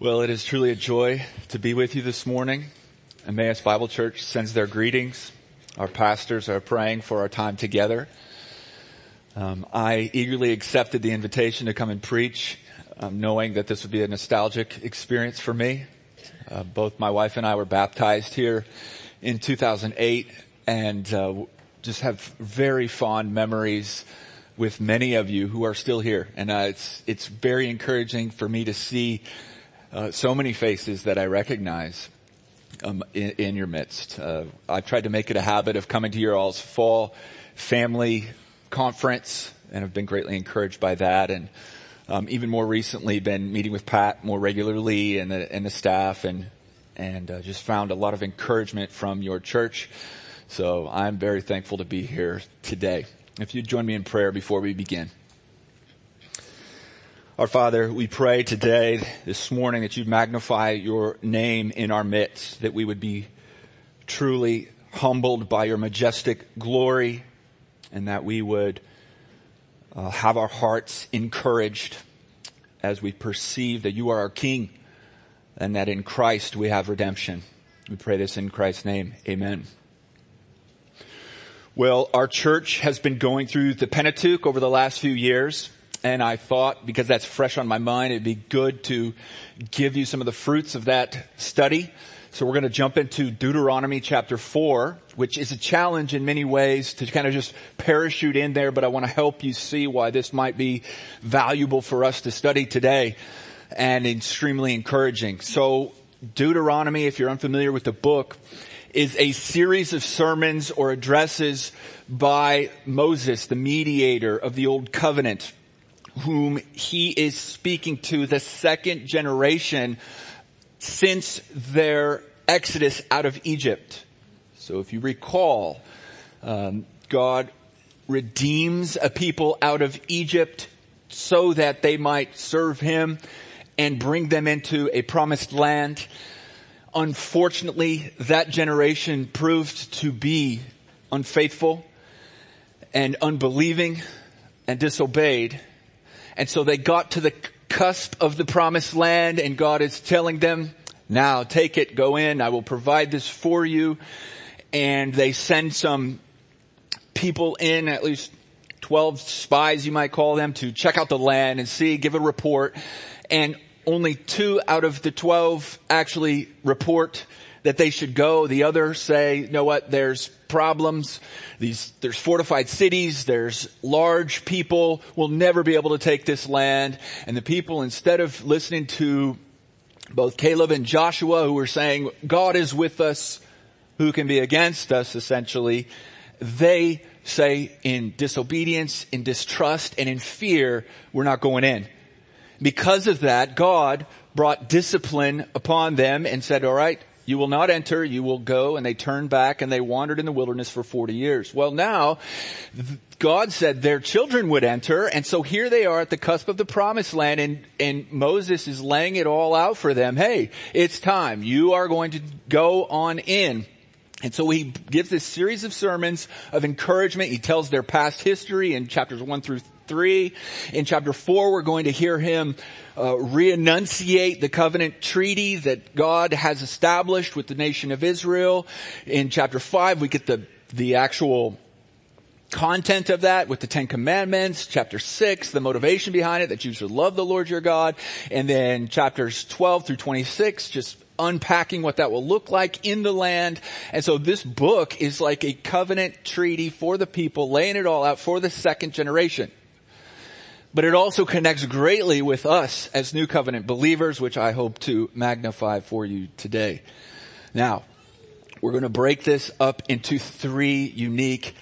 Well, it is truly a joy to be with you this morning. Emmaus Bible Church sends their greetings. Our pastors are praying for our time together. I eagerly accepted the invitation to come and preach, knowing that this would be a nostalgic experience for me. Both my wife and I were baptized here in 2008 and just have very fond memories with many of you who are still here. And it's very encouraging for me to see so many faces that I recognize in your midst. I've tried to make it a habit of coming to your all's fall family conference, and I've been greatly encouraged by that. And even more recently, been meeting with Pat more regularly and the staff, and just found a lot of encouragement from your church. So I'm very thankful to be here today. If you'd join me in prayer before we begin. Our Father, we pray today, this morning, that you'd magnify your name in our midst, that we would be truly humbled by your majestic glory, and that we would have our hearts encouraged as we perceive that you are our King, and that in Christ we have redemption. We pray this in Christ's name. Amen. Well, our church has been going through the Pentateuch over the last few years. And I thought, because that's fresh on my mind, it'd be good to give you some of the fruits of that study. So we're going to jump into Deuteronomy chapter 4, which is a challenge in many ways to kind of just parachute in there, but I want to help you see why this might be valuable for us to study today and extremely encouraging. So Deuteronomy, if you're unfamiliar with the book, is a series of sermons or addresses by Moses, the mediator of the Old Covenant, whom he is speaking to the second generation since their exodus out of Egypt. So if you recall, God redeems a people out of Egypt so that they might serve him and bring them into a promised land. Unfortunately, that generation proved to be unfaithful and unbelieving and disobeyed. And so they got to the cusp of the promised land, and God is telling them, now take it, go in, I will provide this for you. And they send some people in, at least 12 spies you might call them, to check out the land and see, give a report. And only 2 out of the 12 actually report that they should go. The others say, you know what, there's problems. There's fortified cities. There's large people. We'll never be able to take this land. And the people, instead of listening to both Caleb and Joshua, who were saying, God is with us, who can be against us, essentially, they say in disobedience, in distrust, and in fear, we're not going in. Because of that, God brought discipline upon them and said, all right, you will not enter, you will go. And they turned back and they wandered in the wilderness for 40 years. Well, now God said their children would enter. And so here they are at the cusp of the promised land, and Moses is laying it all out for them. Hey, it's time. You are going to go on in. And so he gives this series of sermons of encouragement. He tells their past history in chapters 1 through 3. In chapter 4, we're going to hear him re-enunciate the covenant treaty that God has established with the nation of Israel. In chapter 5, we get the actual content of that with the 10 Commandments. Chapter 6, the motivation behind it, that you should love the Lord your God. And then chapters 12 through 26, just unpacking what that will look like in the land. And so this book is like a covenant treaty for the people, laying it all out for the second generation. But it also connects greatly with us as New Covenant believers, which I hope to magnify for you today. Now, we're going to break this up into 3 unique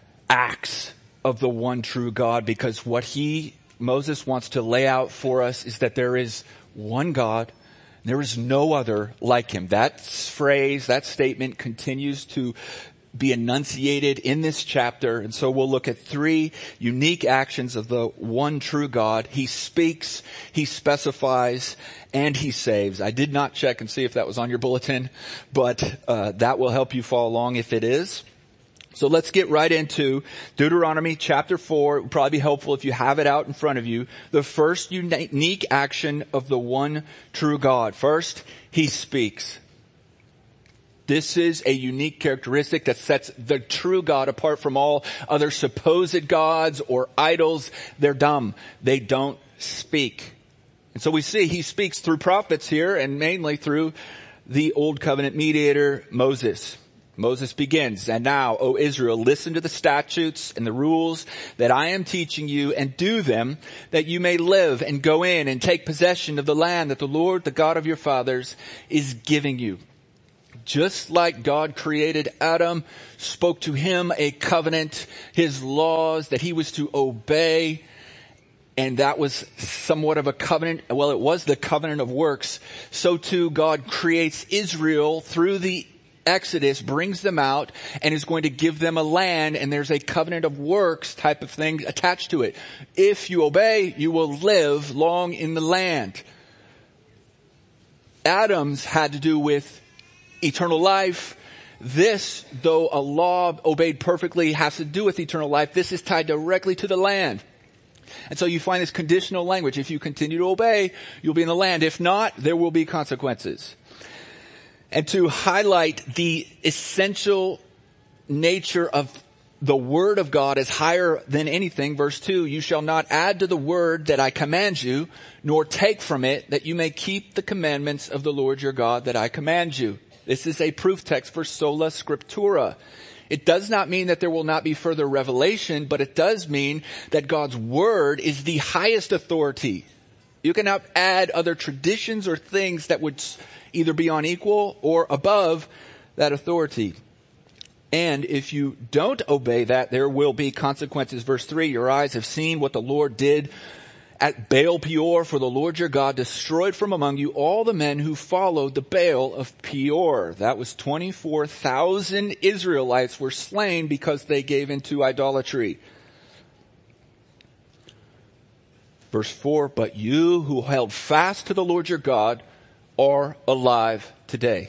acts of the one true God, because what Moses wants to lay out for us is that there is one God. There is no other like him. That phrase, that statement continues to be enunciated in this chapter. And so we'll look at 3 unique actions of the one true God. He speaks, he specifies, and he saves. I did not check and see if that was on your bulletin, but that will help you follow along if it is. So let's get right into Deuteronomy chapter 4. It would probably be helpful if you have it out in front of you. The first unique action of the one true God. First, he speaks. This is a unique characteristic that sets the true God apart from all other supposed gods or idols. They're dumb. They don't speak. And so we see he speaks through prophets here, and mainly through the old covenant mediator, Moses. Moses begins, "And now, O Israel, listen to the statutes and the rules that I am teaching you, and do them, that you may live and go in and take possession of the land that the Lord, the God of your fathers, is giving you." Just like God created Adam, spoke to him a covenant, his laws that he was to obey, and that was somewhat of a covenant. Well, it was the covenant of works. So too God creates Israel through the Exodus, brings them out, and is going to give them a land, and there's a covenant of works type of thing attached to it. If you obey, you will live long in the land. Adam's had to do with eternal life. This, though a law obeyed perfectly, has to do with eternal life. This is tied directly to the land. And so you find this conditional language. If you continue to obey, you'll be in the land. If not, there will be consequences. And to highlight the essential nature of the word of God as higher than anything, verse 2, "You shall not add to the word that I command you, nor take from it, that you may keep the commandments of the Lord your God that I command you." This is a proof text for sola scriptura. It does not mean that there will not be further revelation, but it does mean that God's word is the highest authority. You cannot add other traditions or things that would either be unequal or above that authority. And if you don't obey that, there will be consequences. Verse 3, "Your eyes have seen what the Lord did at Baal Peor, for the Lord your God destroyed from among you all the men who followed the Baal of Peor." That was 24,000 Israelites were slain because they gave into idolatry. Verse 4, "But you who held fast to the Lord your God are alive today."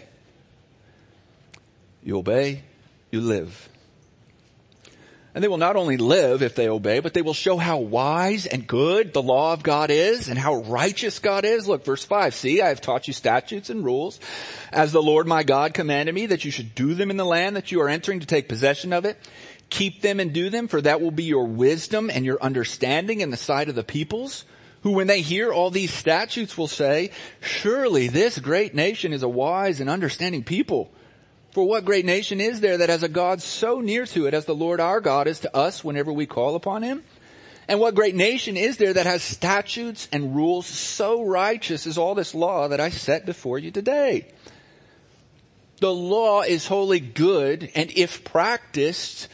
You obey, you live. And they will not only live if they obey, but they will show how wise and good the law of God is and how righteous God is. Look, verse 5, "See, I have taught you statutes and rules as the Lord my God commanded me, that you should do them in the land that you are entering to take possession of it. Keep them and do them, for that will be your wisdom and your understanding in the sight of the peoples, who when they hear all these statutes will say, 'Surely this great nation is a wise and understanding people.' For what great nation is there that has a God so near to it as the Lord our God is to us whenever we call upon him? And what great nation is there that has statutes and rules so righteous as all this law that I set before you today?" The law is wholly good, and if practiced,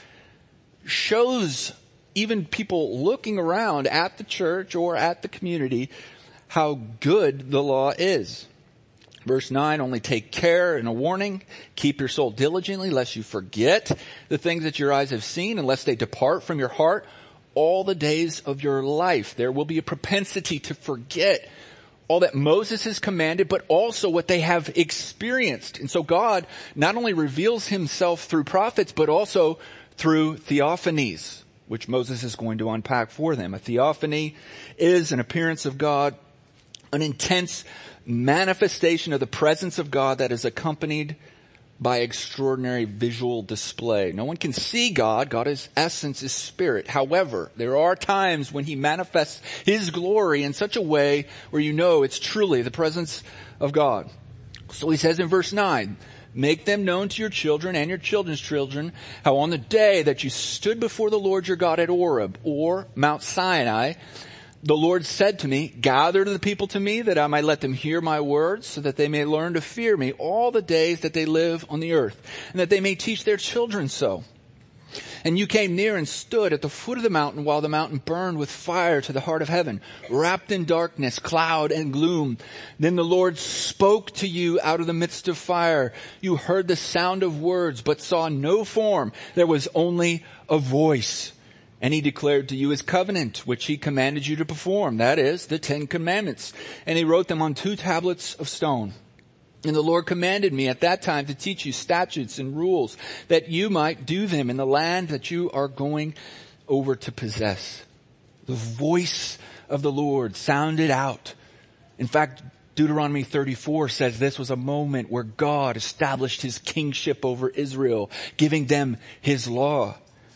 shows even people looking around at the church or at the community how good the law is. Verse 9, "Only take care and a warning. Keep your soul diligently, lest you forget the things that your eyes have seen, unless they depart from your heart all the days of your life." There will be a propensity to forget all that Moses has commanded, but also what they have experienced. And so God not only reveals himself through prophets, but also through theophanies, which Moses is going to unpack for them. A theophany is an appearance of God, an intense manifestation of the presence of God that is accompanied by extraordinary visual display. No one can see God. God's essence is spirit. However, there are times when he manifests his glory in such a way where you know it's truly the presence of God. So he says in verse 9, "Make them known to your children and your children's children, how on the day that you stood before the Lord your God at Horeb," or Mount Sinai, "the Lord said to me, 'Gather the people to me, that I might let them hear my words, so that they may learn to fear me all the days that they live on the earth, and that they may teach their children so.' And you came near and stood at the foot of the mountain while the mountain burned with fire to the heart of heaven, wrapped in darkness, cloud, and gloom. Then the Lord spoke to you out of the midst of fire. You heard the sound of words, but saw no form. There was only a voice. And he declared to you his covenant, which he commanded you to perform, that is, the 10 Commandments. And he wrote them on 2 tablets of stone. And the Lord commanded me at that time to teach you statutes and rules that you might do them in the land that you are going over to possess. The voice of the Lord sounded out. In fact, Deuteronomy 34 says this was a moment where God established his kingship over Israel, giving them his law.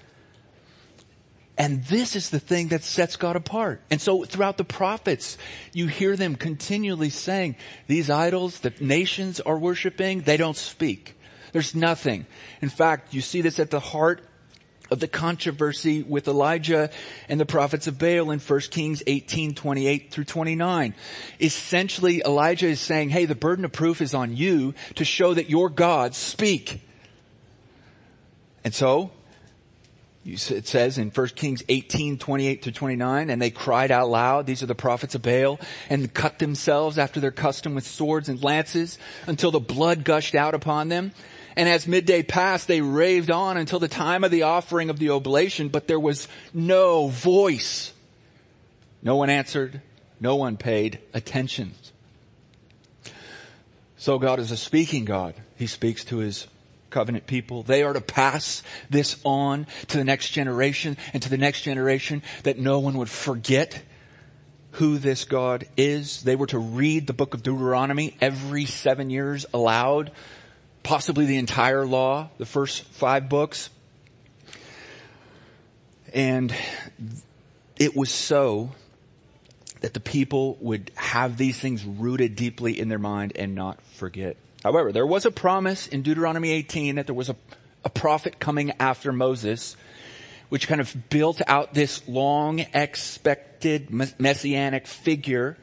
And this is the thing that sets God apart. And so throughout the prophets, you hear them continually saying, these idols that nations are worshiping, they don't speak. There's nothing. In fact, you see this at the heart of the controversy with Elijah and the prophets of Baal in 1 Kings 18:28 through 29. Essentially, Elijah is saying, hey, the burden of proof is on you to show that your gods speak. And so, it says in 1 Kings 18:28 through 29, and they cried out loud, these are the prophets of Baal, and cut themselves after their custom with swords and lances until the blood gushed out upon them. And as midday passed, they raved on until the time of the offering of the oblation, but there was no voice. No one answered. No one paid attention. So God is a speaking God. He speaks to his covenant people. They are to pass this on to the next generation and to the next generation, that no one would forget who this God is. They were to read the book of Deuteronomy every 7 years aloud. Possibly the entire law, the first 5 books. And it was so that the people would have these things rooted deeply in their mind and not forget. However, there was a promise in Deuteronomy 18 that there was a prophet coming after Moses, which kind of built out this long expected messianic figure,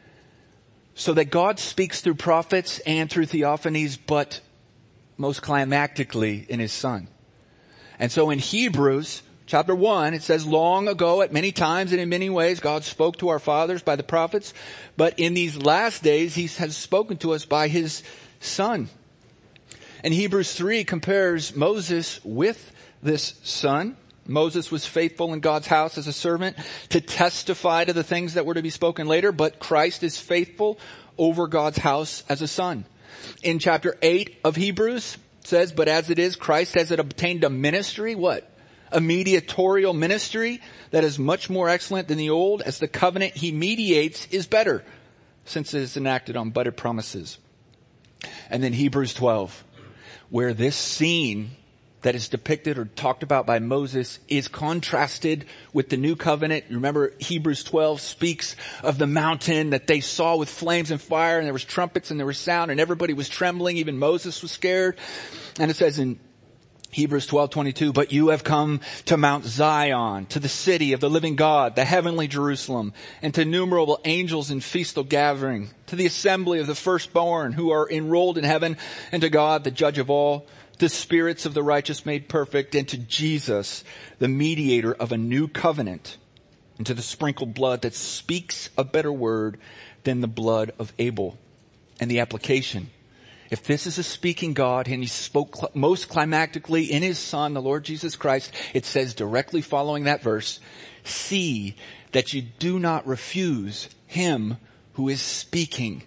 so that God speaks through prophets and through theophanies, but most climactically in his son. And so in Hebrews chapter 1, it says, long ago at many times and in many ways God spoke to our fathers by the prophets, but in these last days he has spoken to us by his son. And Hebrews 3 compares Moses with this son. Moses was faithful in God's house as a servant to testify to the things that were to be spoken later, but Christ is faithful over God's house as a son. In chapter 8 of Hebrews, it says, but as it is, Christ has obtained a ministry, what? A mediatorial ministry that is much more excellent than the old, as the covenant he mediates is better, since it is enacted on better promises. And then Hebrews 12, where this scene that is depicted or talked about by Moses is contrasted with the new covenant. Remember, Hebrews 12 speaks of the mountain that they saw with flames and fire, and there was trumpets and there was sound, and everybody was trembling. Even Moses was scared. And it says in Hebrews 12:22, but you have come to Mount Zion, to the city of the living God, the heavenly Jerusalem, and to innumerable angels in feastal gathering, to the assembly of the firstborn who are enrolled in heaven, and to God, the judge of all, the spirits of the righteous made perfect, and to Jesus, the mediator of a new covenant, and to the sprinkled blood that speaks a better word than the blood of Abel. And the application. If this is a speaking God, and he spoke most climactically in his son, the Lord Jesus Christ, it says directly following that verse, see that you do not refuse him who is speaking.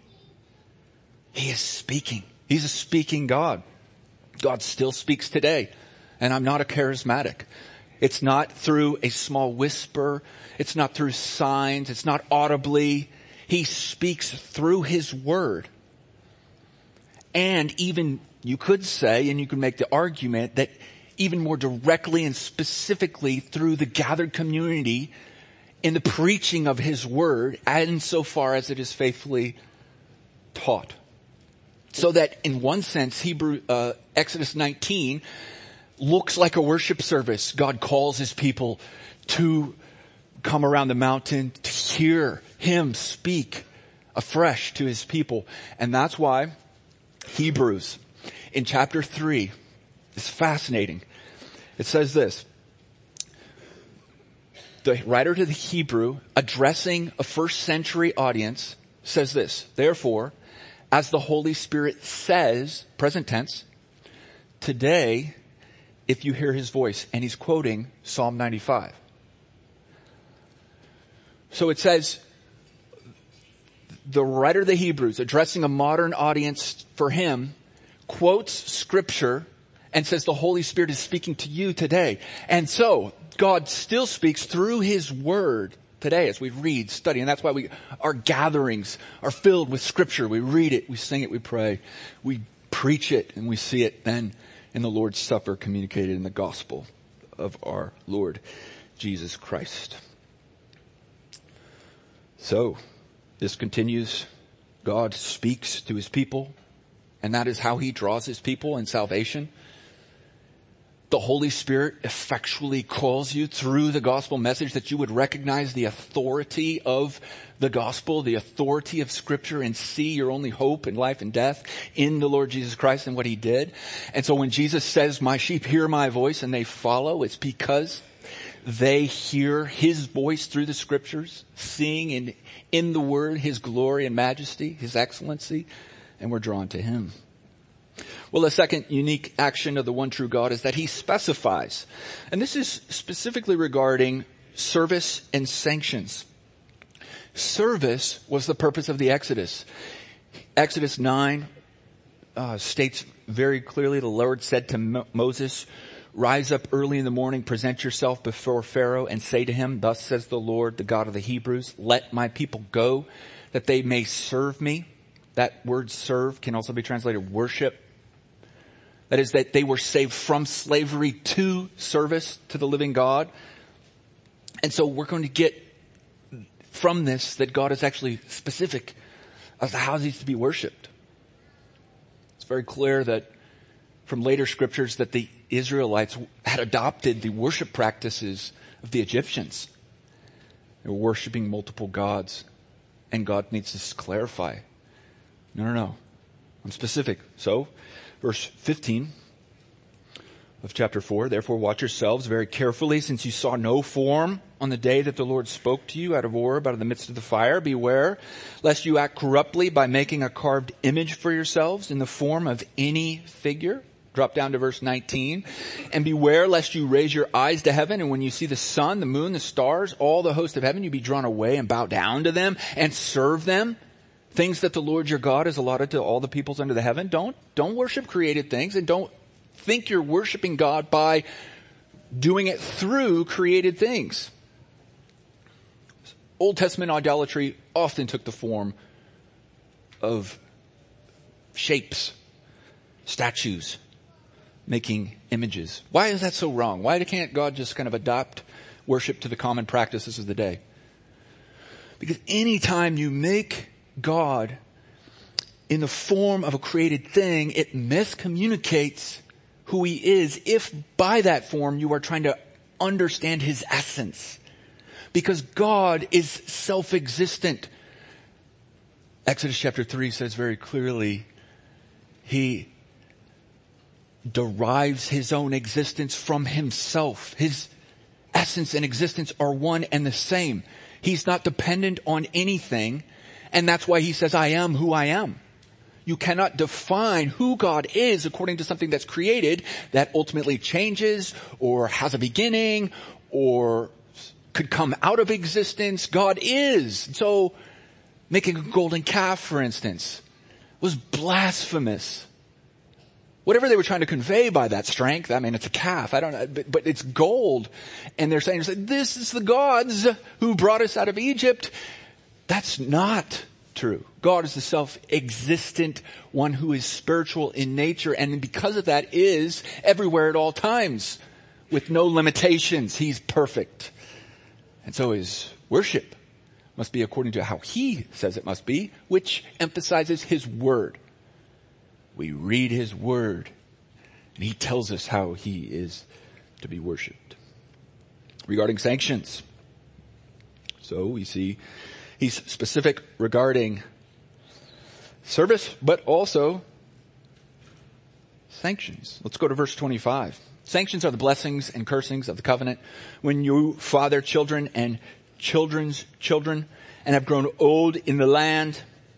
He is speaking. He's a speaking God. God still speaks today. And I'm not a charismatic. It's not through a small whisper. It's not through signs. It's not audibly. He speaks through his word. And even, you could say, and you could make the argument, that even more directly and specifically through the gathered community in the preaching of his word, and so far as it is faithfully taught. So that in one sense, Exodus 19 looks like a worship service. God calls his people to come around the mountain to hear him speak afresh to his people. And that's why Hebrews in chapter 3 is fascinating. It says this. The writer to the Hebrew, addressing a first century audience, says this, therefore, as the Holy Spirit says, present tense, today, if you hear his voice, and he's quoting Psalm 95. So it says, the writer of the Hebrews, addressing a modern audience for him, quotes scripture and says the Holy Spirit is speaking to you today. And so God still speaks through his word today as we read, study. And that's why our gatherings are filled with scripture. We read it, we sing it, we pray, we preach it, and we see it then in the Lord's Supper communicated in the gospel of our Lord Jesus Christ. So, this continues. God speaks to his people, and that is how he draws his people in salvation. The Holy Spirit effectually calls you through the gospel message that you would recognize the authority of the gospel, the authority of scripture, and see your only hope in life and death in the Lord Jesus Christ and what he did. And so when Jesus says, my sheep hear my voice and they follow, it's because they hear his voice through the scriptures, seeing in the word his glory and majesty, his excellency, and we're drawn to him. Well, the second unique action of the one true God is that he specifies. And this is specifically regarding service and sanctions. Service was the purpose of the Exodus. Exodus 9 states very clearly, the Lord said to Moses, rise up early in the morning, present yourself before Pharaoh and say to him, thus says the Lord, the God of the Hebrews, let my people go that they may serve me. That word serve can also be translated worship. That is, that they were saved from slavery to service to the living God. And so we're going to get from this that God is actually specific as to how he's to be worshiped. It's very clear that from later scriptures that the Israelites had adopted the worship practices of the Egyptians. They were worshiping multiple gods. And God needs to clarify. No. I'm specific. So, verse 15 of chapter 4, therefore watch yourselves very carefully, since you saw no form on the day that the Lord spoke to you out of Horeb, out of the midst of the fire. Beware, lest you act corruptly by making a carved image for yourselves in the form of any figure. Drop down to verse 19. And beware lest you raise your eyes to heaven, and when you see the sun, the moon, the stars, all the host of heaven, you be drawn away and bow down to them and serve them. Things that the Lord your God has allotted to all the peoples under the heaven. Don't worship created things, and don't think you're worshiping God by doing it through created things. Old Testament idolatry often took the form of shapes, statues, making images. Why is that so wrong? Why can't God just kind of adopt worship to the common practices of the day? Because anytime you make God in the form of a created thing, it miscommunicates who he is if by that form you are trying to understand his essence. Because God is self-existent. Exodus chapter 3 says very clearly, he derives his own existence from himself. His essence and existence are one and the same. He's not dependent on anything. And that's why he says, I am who I am. You cannot define who God is according to something that's created that ultimately changes or has a beginning or could come out of existence. God is. So making a golden calf, for instance, was blasphemous. Whatever they were trying to convey by that strength, I mean, it's a calf, I don't know, but it's gold. And they're saying, this is the gods who brought us out of Egypt. That's not true. God is the self-existent one who is spiritual in nature, and because of that is everywhere at all times with no limitations. He's perfect. And so his worship must be according to how he says it must be, which emphasizes his word. We read his word, and he tells us how he is to be worshipped. Regarding sanctions, so we see he's specific regarding service, but also sanctions. Let's go to verse 25. Sanctions are the blessings and cursings of the covenant. When you father children and children's children and have grown old in the land,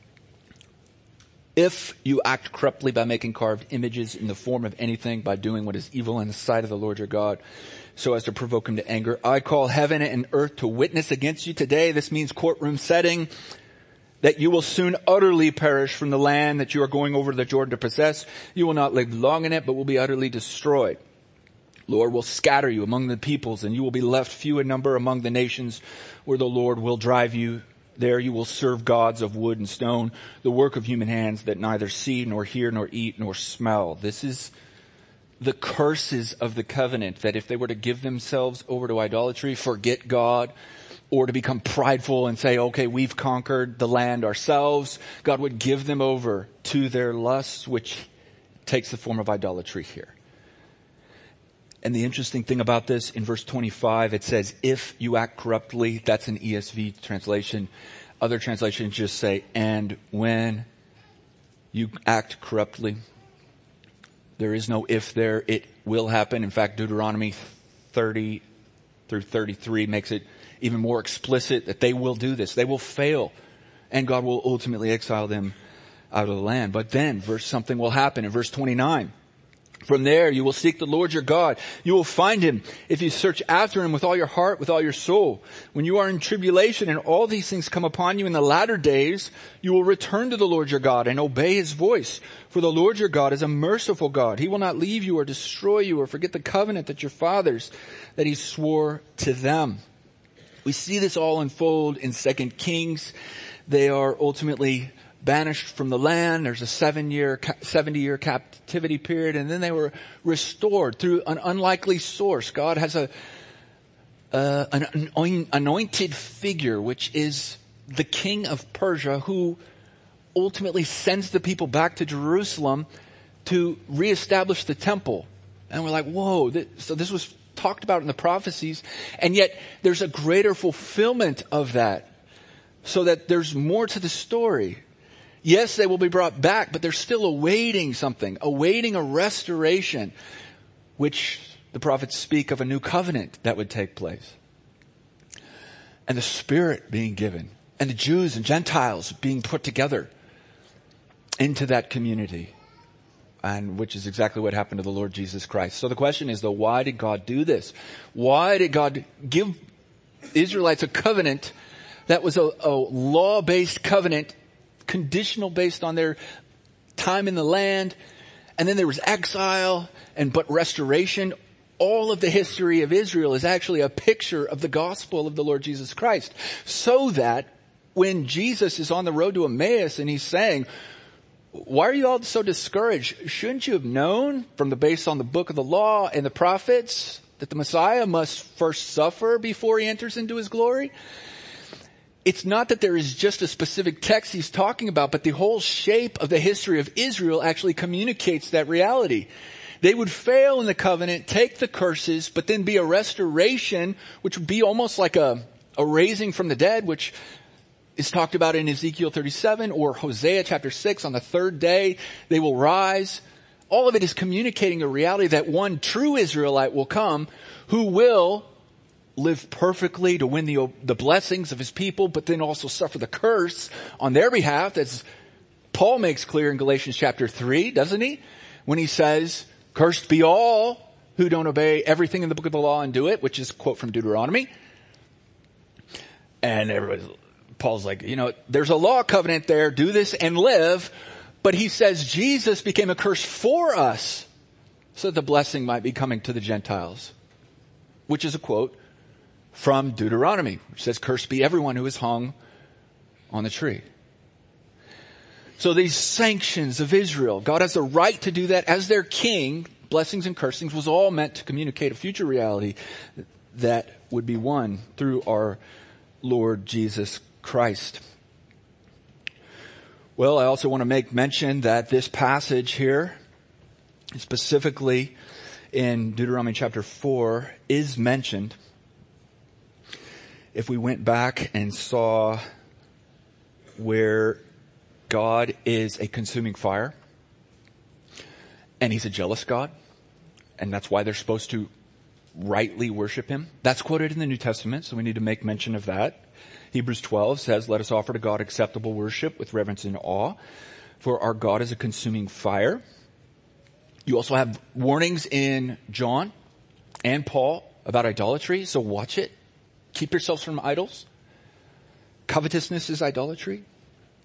if you act corruptly by making carved images in the form of anything, by doing what is evil in the sight of the Lord your God, so as to provoke him to anger, I call heaven and earth to witness against you today. This means courtroom setting, that you will soon utterly perish from the land that you are going over the Jordan to possess. You will not live long in it, but will be utterly destroyed. Lord will scatter you among the peoples, and you will be left few in number among the nations where the Lord will drive you. There you will serve gods of wood and stone, the work of human hands that neither see nor hear nor eat nor smell. This is the curses of the covenant, that if they were to give themselves over to idolatry, forget God, or to become prideful and say, okay, we've conquered the land ourselves, God would give them over to their lusts, which takes the form of idolatry here. And the interesting thing about this, in verse 25, it says, if you act corruptly. That's an ESV translation. Other translations just say, and when you act corruptly. There is no if there. It will happen. In fact, Deuteronomy 30 through 33 makes it even more explicit that they will do this. They will fail. And God will ultimately exile them out of the land. But then something will happen in verse 29. From there you will seek the Lord your God. You will find him if you search after him with all your heart, with all your soul. When you are in tribulation and all these things come upon you in the latter days, you will return to the Lord your God and obey his voice. For the Lord your God is a merciful God. He will not leave you or destroy you or forget the covenant that your fathers, that he swore to them. We see this all unfold in 2 Kings. They are ultimately banished from the land. There's a 70-year captivity period, and then they were restored through an unlikely source. God has an anointed figure, which is the king of Persia, who ultimately sends the people back to Jerusalem to reestablish the temple. And we're like, whoa, so this was talked about in the prophecies, and yet there's a greater fulfillment of that, so that there's more to the story. Yes, they will be brought back, but they're still awaiting something, awaiting a restoration, which the prophets speak of a new covenant that would take place. And the Spirit being given, and the Jews and Gentiles being put together into that community, and which is exactly what happened to the Lord Jesus Christ. So the question is, though, why did God do this? Why did God give Israelites a covenant that was a law-based covenant, conditional based on their time in the land, and then there was exile but restoration? All of the history of Israel is actually a picture of the gospel of the Lord Jesus Christ, so that when Jesus is on the road to Emmaus and he's saying, why are you all so discouraged? Shouldn't you have known based on the book of the law and the prophets that the Messiah must first suffer before he enters into his glory? It's not that there is just a specific text he's talking about, but the whole shape of the history of Israel actually communicates that reality. They would fail in the covenant, take the curses, but then be a restoration, which would be almost like a raising from the dead, which is talked about in Ezekiel 37 or Hosea chapter 6. On the third day, they will rise. All of it is communicating a reality that one true Israelite will come who will live perfectly to win the blessings of his people, but then also suffer the curse on their behalf, as Paul makes clear in Galatians chapter 3, doesn't he? When he says, cursed be all who don't obey everything in the book of the law and do it, which is a quote from Deuteronomy. And Paul's like, there's a law covenant there, do this and live. But he says Jesus became a curse for us so that the blessing might be coming to the Gentiles, which is a quote from Deuteronomy, which says, cursed be everyone who is hung on the tree. So these sanctions of Israel, God has the right to do that as their king. Blessings and cursings was all meant to communicate a future reality that would be won through our Lord Jesus Christ. Well, I also want to make mention that this passage here, specifically in Deuteronomy chapter 4, is mentioned. If we went back and saw where God is a consuming fire, and he's a jealous God, and that's why they're supposed to rightly worship him. That's quoted in the New Testament, so we need to make mention of that. Hebrews 12 says, let us offer to God acceptable worship with reverence and awe, for our God is a consuming fire. You also have warnings in John and Paul about idolatry, so watch it. Keep yourselves from idols. Covetousness is idolatry.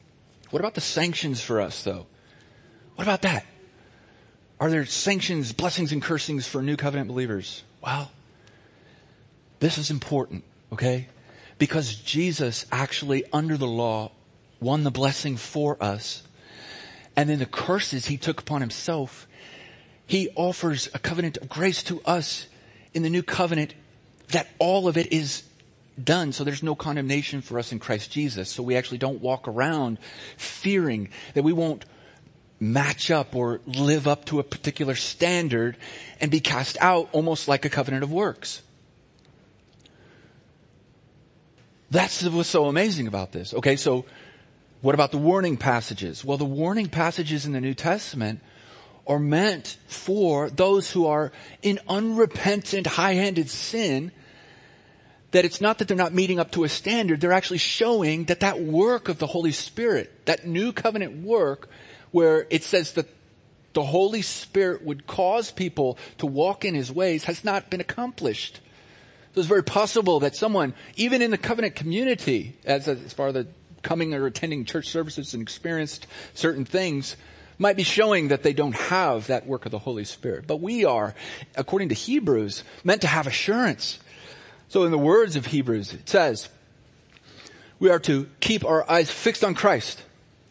What about the sanctions for us, though? What about that? Are there sanctions, blessings, and cursings for new covenant believers? Well, this is important, okay? Because Jesus actually, under the law, won the blessing for us. And then the curses he took upon himself, he offers a covenant of grace to us in the new covenant that all of it is done. So there's no condemnation for us in Christ Jesus. So we actually don't walk around fearing that we won't match up or live up to a particular standard and be cast out, almost like a covenant of works. That's what's so amazing about this. Okay, so what about the warning passages? Well, the warning passages in the New Testament are meant for those who are in unrepentant, high-handed sin, that it's not that they're not meeting up to a standard, they're actually showing that that work of the Holy Spirit, that new covenant work where it says that the Holy Spirit would cause people to walk in his ways, has not been accomplished. So it's very possible that someone, even in the covenant community, as far as the coming or attending church services and experienced certain things, might be showing that they don't have that work of the Holy Spirit. But we are, according to Hebrews, meant to have assurance. So in the words of Hebrews, it says, we are to keep our eyes fixed on Christ,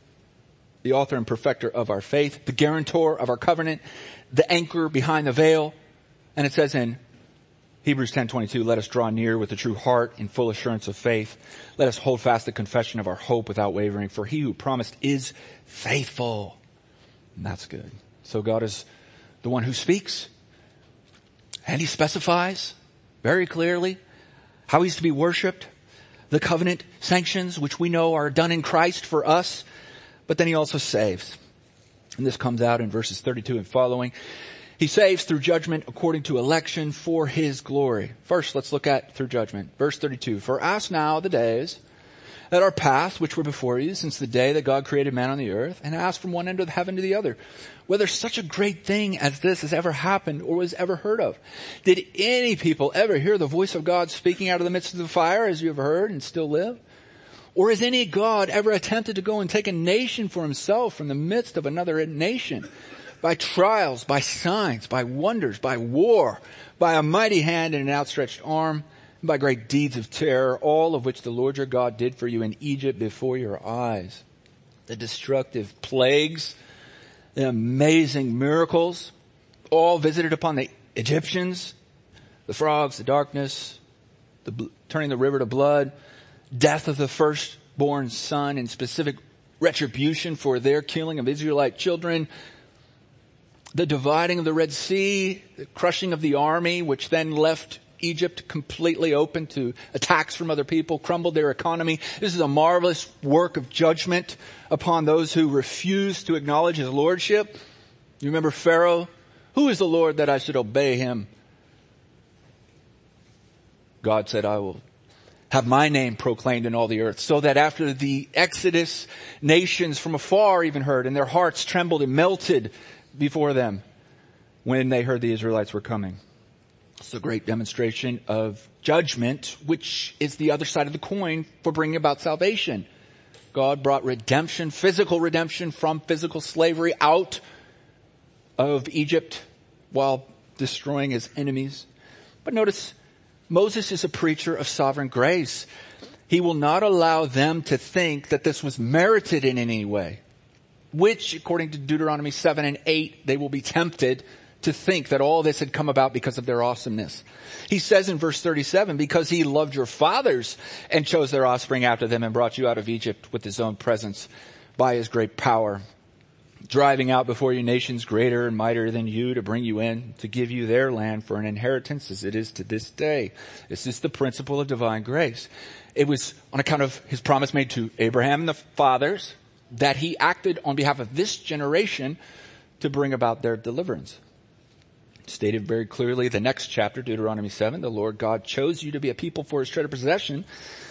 the author and perfecter of our faith, the guarantor of our covenant, the anchor behind the veil. And it says in Hebrews 10:22, let us draw near with a true heart in full assurance of faith. Let us hold fast the confession of our hope without wavering, for he who promised is faithful. And that's good. So God is the one who speaks, and he specifies very clearly how he's to be worshiped, the covenant sanctions, which we know are done in Christ for us, but then he also saves. And this comes out in verses 32 and following. He saves through judgment according to election for his glory. First, let's look at through judgment. Verse 32. For ask now the days that are past, which were before you, since the day that God created man on the earth, and ask from one end of the heaven to the other, whether such a great thing as this has ever happened or was ever heard of. Did any people ever hear the voice of God speaking out of the midst of the fire, as you have heard and still live? Or has any God ever attempted to go and take a nation for himself from the midst of another nation? By trials, by signs, by wonders, by war, by a mighty hand and an outstretched arm, and by great deeds of terror, all of which the Lord your God did for you in Egypt before your eyes. The destructive plagues, the amazing miracles, all visited upon the Egyptians, the frogs, the darkness, turning the river to blood, death of the firstborn son, and specific retribution for their killing of Israelite children, the dividing of the Red Sea, the crushing of the army, which then left Egypt completely open to attacks from other people, crumbled their economy. This is a marvelous work of judgment upon those who refuse to acknowledge his lordship. You remember Pharaoh? Who is the Lord that I should obey him? God said, I will have my name proclaimed in all the earth, so that after the Exodus, nations from afar even heard, and their hearts trembled and melted before them when they heard the Israelites were coming. It's a great demonstration of judgment, which is the other side of the coin for bringing about salvation. God brought redemption, physical redemption from physical slavery out of Egypt while destroying his enemies. But notice, Moses is a preacher of sovereign grace. He will not allow them to think that this was merited in any way, which, according to Deuteronomy 7 and 8, they will be tempted to think that all this had come about because of their awesomeness. He says in verse 37, because he loved your fathers and chose their offspring after them and brought you out of Egypt with his own presence by his great power, driving out before you nations greater and mightier than you to bring you in, to give you their land for an inheritance as it is to this day. This is the principle of divine grace. It was on account of his promise made to Abraham and the fathers that he acted on behalf of this generation to bring about their deliverance. Stated very clearly, the next chapter, Deuteronomy 7, the Lord God chose you to be a people for his treasured possession,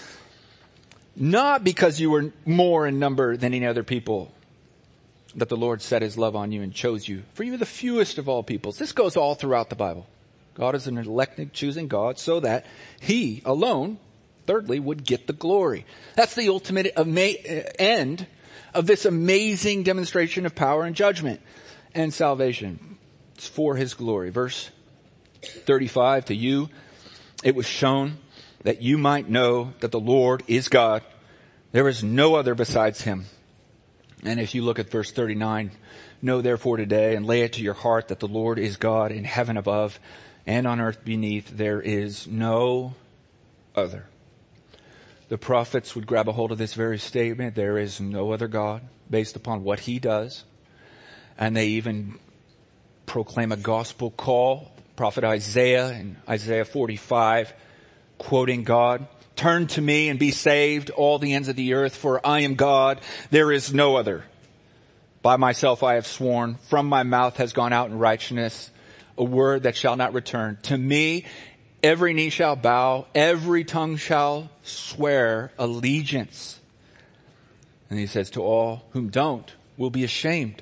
not because you were more in number than any other people, that the Lord set his love on you and chose you. For you are the fewest of all peoples. This goes all throughout the Bible. God is an elected, choosing God so that he alone, thirdly, would get the glory. That's the ultimate end of this amazing demonstration of power and judgment and salvation. It's for his glory. Verse 35, to you it was shown that you might know that the Lord is God. There is no other besides him. And if you look at verse 39, know therefore today and lay it to your heart that the Lord is God in heaven above and on earth beneath. There is no other. The prophets would grab a hold of this very statement. There is no other God, based upon what he does. And they even proclaim a gospel call. Prophet Isaiah in Isaiah 45, quoting God, turn to me and be saved, all the ends of the earth, for I am God. There is no other. By myself I have sworn, from my mouth has gone out in righteousness, a word that shall not return. To me every knee shall bow, every tongue shall swear allegiance. And he says, to all whom don't will be ashamed.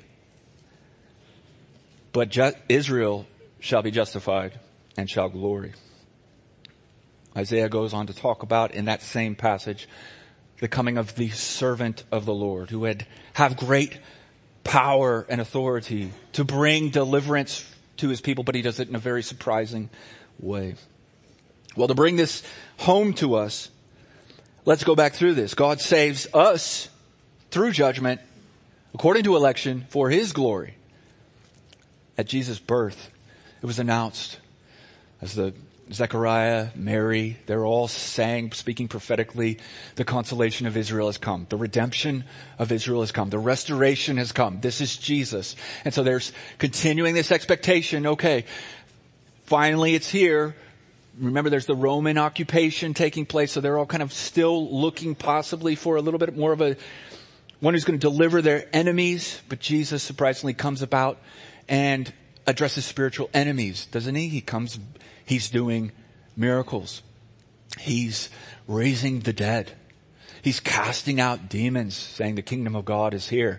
But Israel shall be justified and shall glory. Isaiah goes on to talk about, in that same passage, the coming of the servant of the Lord, who would have great power and authority to bring deliverance to his people, but he does it in a very surprising way. Well, to bring this home to us, let's go back through this. God saves us through judgment, according to election, for his glory. At Jesus' birth, it was announced as the Zechariah, Mary, they're all saying, speaking prophetically, the consolation of Israel has come. The redemption of Israel has come. The restoration has come. This is Jesus. And so there's continuing this expectation. Okay, finally it's here. Remember, there's the Roman occupation taking place, so they're all kind of still looking possibly for a little bit more of a one who's going to deliver their enemies. But Jesus surprisingly comes about and addresses spiritual enemies, doesn't he? He's doing miracles. He's raising the dead. He's casting out demons, saying the kingdom of God is here.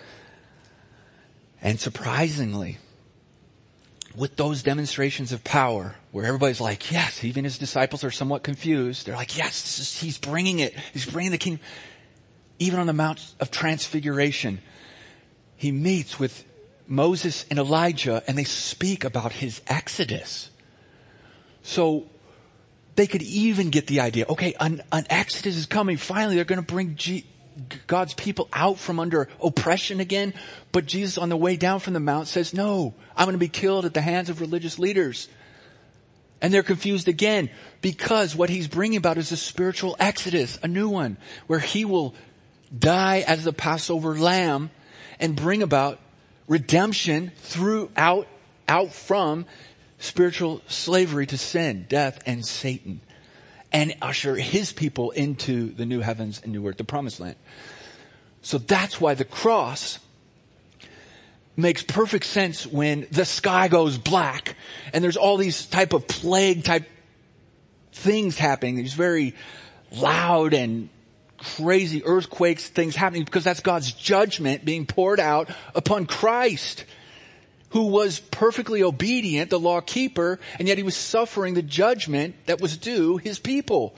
And surprisingly, with those demonstrations of power, where everybody's like, yes, even his disciples are somewhat confused. They're like, yes, he's bringing it. He's bringing the kingdom. Even on the Mount of Transfiguration, he meets with Moses and Elijah, and they speak about his exodus. So they could even get the idea, okay, an exodus is coming. Finally, they're going to bring God's people out from under oppression again. But Jesus on the way down from the mount says, no, I'm going to be killed at the hands of religious leaders. And they're confused again, because what he's bringing about is a spiritual exodus, a new one, where he will die as the Passover lamb and bring about redemption out from spiritual slavery to sin, death, and Satan, and usher his people into the new heavens and new earth, the promised land. So that's why the cross makes perfect sense when the sky goes black and there's all these type of plague type things happening, these very loud and crazy earthquakes, things happening, because that's God's judgment being poured out upon Christ, who was perfectly obedient, the law keeper, and yet he was suffering the judgment that was due his people.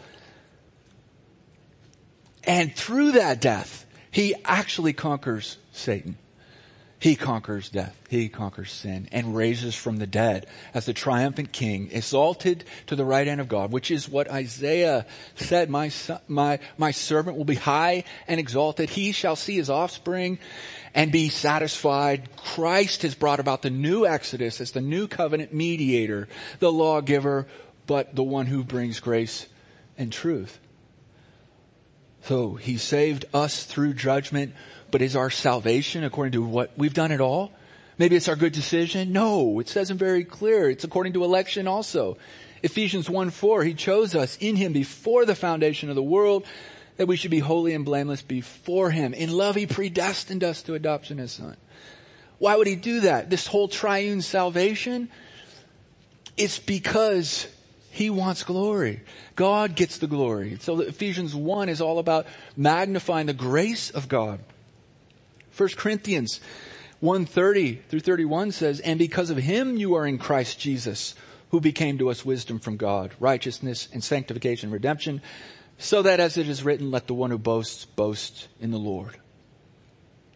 And through that death, he actually conquers Satan. He conquers death. He conquers sin and raises from the dead as the triumphant king, exalted to the right hand of God, which is what Isaiah said, my servant will be high and exalted. He shall see his offspring and be satisfied. Christ has brought about the new Exodus as the new covenant mediator, the lawgiver, but the one who brings grace and truth. So he saved us through judgment, but is our salvation according to what we've done at all? Maybe it's our good decision? No, it says it very clear. It's according to election also. Ephesians 1:4, he chose us in him before the foundation of the world, that we should be holy and blameless before him. In love, he predestined us to adoption as son. Why would he do that? This whole triune salvation, it's because he wants glory. God gets the glory. So Ephesians 1 is all about magnifying the grace of God. 1 Corinthians 1:30 through 31 says, and because of him you are in Christ Jesus, who became to us wisdom from God, righteousness and sanctification and redemption, so that as it is written, let the one who boasts, boast in the Lord.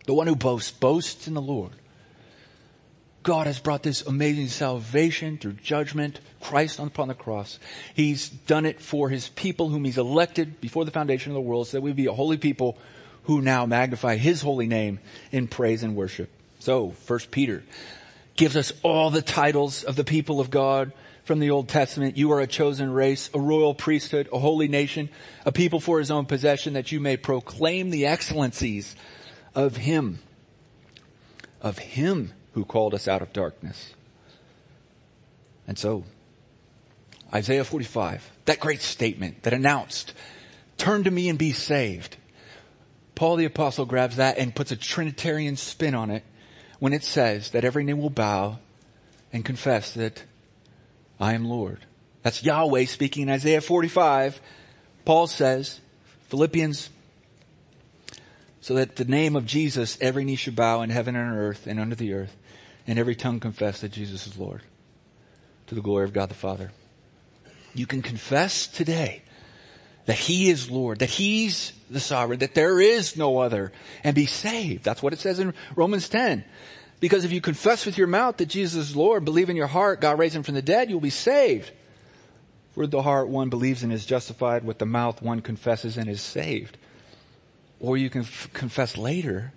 The one who boasts in the Lord. God has brought this amazing salvation through judgment, Christ upon the cross. He's done it for his people whom he's elected before the foundation of the world, so that we be a holy people who now magnify his holy name in praise and worship. So, 1 Peter gives us all the titles of the people of God from the Old Testament. You are a chosen race, a royal priesthood, a holy nation, a people for his own possession, that you may proclaim the excellencies of him who called us out of darkness. And so, Isaiah 45, that great statement that announced, turn to me and be saved. Paul the Apostle grabs that and puts a Trinitarian spin on it when it says that every knee will bow and confess that I am Lord. That's Yahweh speaking in Isaiah 45. Paul says, Philippians, so that the name of Jesus, every knee should bow in heaven and on earth and under the earth, and every tongue confess that Jesus is Lord, to the glory of God the Father. You can confess today that he is Lord, that he's the sovereign, that there is no other, and be saved. That's what it says in Romans 10. Because if you confess with your mouth that Jesus is Lord, believe in your heart God raised him from the dead, you'll be saved. For with the heart one believes and is justified, with the mouth one confesses and is saved. Or you can confess later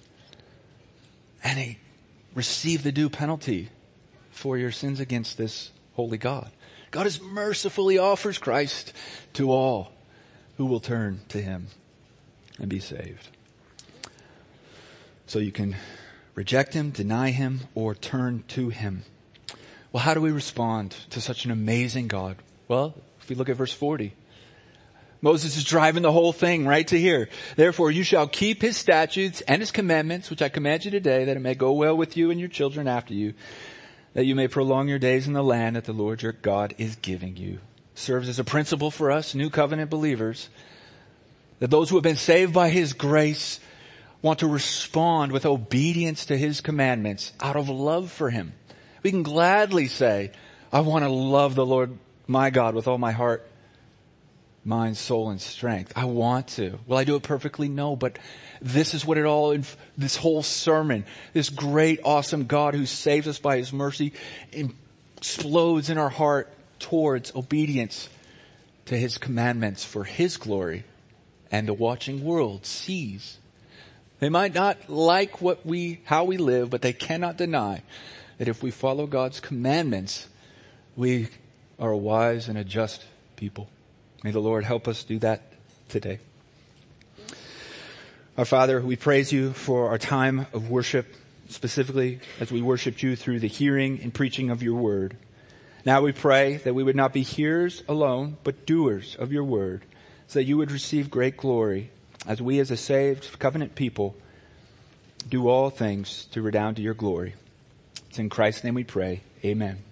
and receive the due penalty for your sins against this holy God. God is mercifully offers Christ to all who will turn to him and be saved. So you can reject him, deny him, or turn to him. Well, how do we respond to such an amazing God? Well, if we look at verse 40, Moses is driving the whole thing right to here. Therefore, you shall keep his statutes and his commandments, which I command you today, that it may go well with you and your children after you, that you may prolong your days in the land that the Lord your God is giving you. Serves as a principle for us, new covenant believers, that those who have been saved by his grace want to respond with obedience to his commandments out of love for him. We can gladly say, I want to love the Lord my God with all my heart, mind, soul, and strength. I want to. Will I do it perfectly? No, but this is what this whole sermon, this great, awesome God who saves us by his mercy, explodes in our heart towards obedience to his commandments for his glory, and the watching world sees. They might not like how we live, but they cannot deny that if we follow God's commandments, we are a wise and a just people. May the Lord help us do that today. Our Father, we praise you for our time of worship, specifically as we worshiped you through the hearing and preaching of your word. Now we pray that we would not be hearers alone, but doers of your word, so that you would receive great glory as we as a saved covenant people do all things to redound to your glory. It's in Christ's name we pray. Amen.